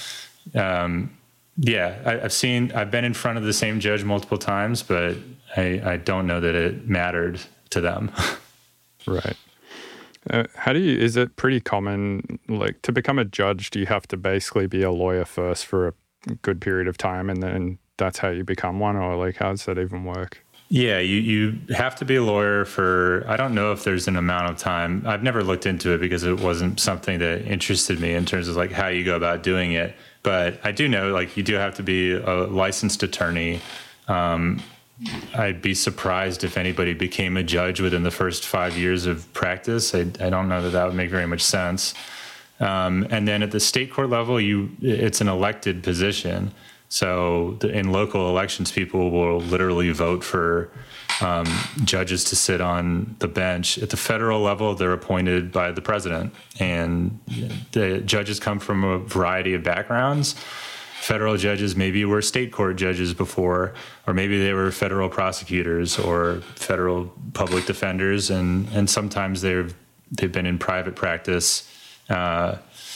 um, yeah, I, I've seen I've been in front of the same judge multiple times, but I, I don't know that it mattered to them. Right. Uh, how do you? Is it pretty common, like, to become a judge? Do you have to basically be a lawyer first for a good period of time, and then that's how you become one, or like how does that even work? Yeah, you, you have to be a lawyer for, I don't know if there's an amount of time. I've never looked into it because it wasn't something that interested me in terms of like how you go about doing it. But I do know, like, you do have to be a licensed attorney. Um, I'd be surprised if anybody became a judge within the first five years of practice. I, I don't know that that would make very much sense. Um, and then at the state court level, you it's an elected position. So the, in local elections, people will literally vote for um, judges to sit on the bench. At the federal level, they're appointed by the president. And the judges come from a variety of backgrounds. Federal judges maybe were state court judges before, or maybe they were federal prosecutors or federal public defenders. And, and sometimes they've, they've been in private practice. Uh,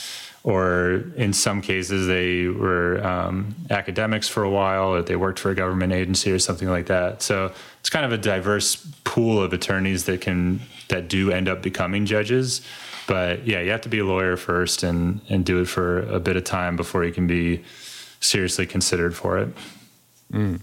or in some cases they were um, academics for a while, or they worked for a government agency or something like that. So it's kind of a diverse pool of attorneys that can that do end up becoming judges. But yeah, you have to be a lawyer first and, and do it for a bit of time before you can be seriously considered for it. Mm.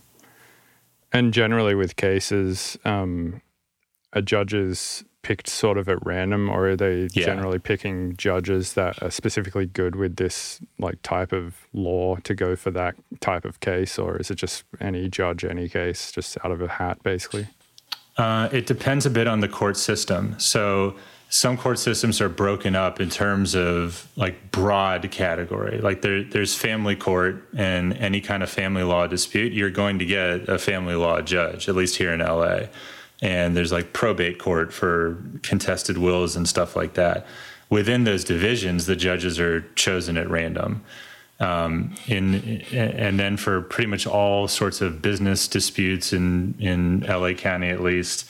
And generally with cases, um, a judge's picked sort of at random, or are they yeah. generally picking judges that are specifically good with this like type of law to go for that type of case, or is it just any judge, any case, just out of a hat basically? Uh, it depends a bit on the court system. So some court systems are broken up in terms of like broad category. Like there, there's family court, and any kind of family law dispute, you're going to get a family law judge, at least here in L A. And there's like probate court for contested wills and stuff like that. Within those divisions, the judges are chosen at random. Um, in, and then for pretty much all sorts of business disputes in, in L A County, at least,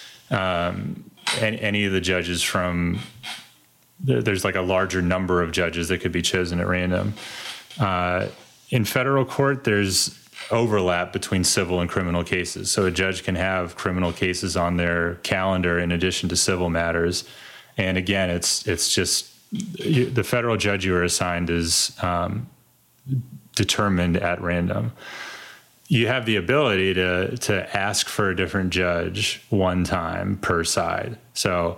um, any, any of the judges from, there's like a larger number of judges that could be chosen at random. Uh, in federal court, there's overlap between civil and criminal cases. So a judge can have criminal cases on their calendar in addition to civil matters. And again, it's it's just the federal judge you are assigned is um, determined at random. You have the ability to to ask for a different judge one time per side. So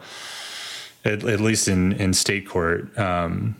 at, at least in, in state court, um,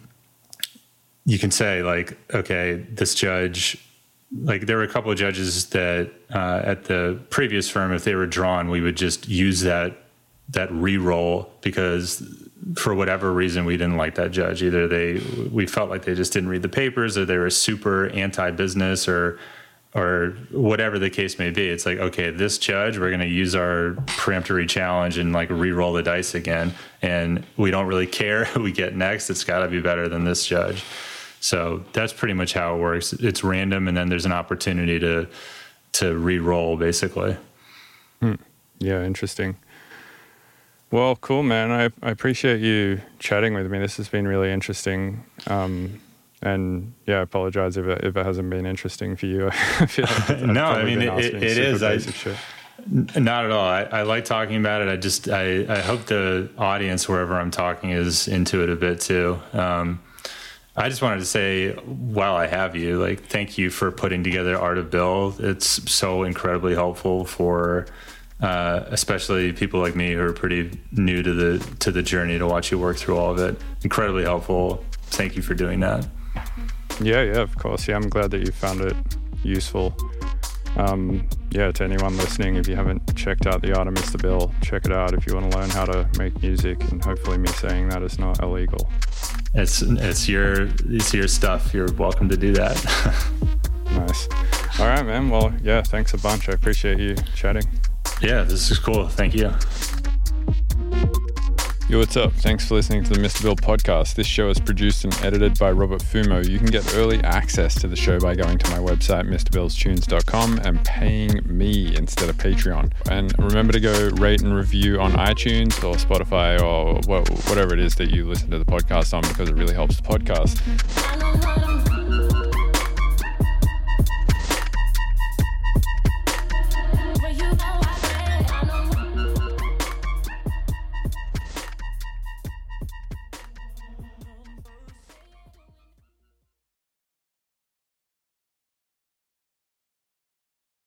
you can say like, okay, this judge, like there were a couple of judges that uh, at the previous firm, if they were drawn, we would just use that that re-roll because for whatever reason we didn't like that judge. Either they we felt like they just didn't read the papers, or they were super anti-business, or or whatever the case may be. It's like, okay, this judge, we're going to use our peremptory challenge and like re-roll the dice again. And we don't really care who we get next. It's got to be better than this judge. So that's pretty much how it works. It's random, and then there's an opportunity to to re-roll, basically. Hmm. Yeah, interesting. Well, cool, man. I, I appreciate you chatting with me. This has been really interesting. Um, and yeah, I apologize if it, if it hasn't been interesting for you. I feel like I've no, I mean, been it, it is. I, not at all. I, I like talking about it. I just, I, I hope the audience, wherever I'm talking, is into it a bit too. Um, I just wanted to say, while I have you, like, thank you for putting together Art of Bill. It's so incredibly helpful for, uh, especially people like me who are pretty new to the to the journey, to watch you work through all of it. Incredibly helpful. Thank you for doing that. Yeah, yeah, of course. Yeah, I'm glad that you found it useful. Um, yeah, to anyone listening, if you haven't checked out the Art of Mister Bill, check it out if you want to learn how to make music, and hopefully me saying that is not illegal. It's it's your it's your stuff. You're welcome to do that. Nice. All right, man. Well, yeah, thanks a bunch. I appreciate you chatting. Yeah, this is cool. Thank you. Yo, what's up? Thanks for listening to the Mister Bill podcast. This show is produced and edited by Robert Fumo. You can get early access to the show by going to my website, mr bills tunes dot com, and paying me instead of Patreon. And remember to go rate and review on iTunes or Spotify or whatever it is that you listen to the podcast on, because it really helps the podcast.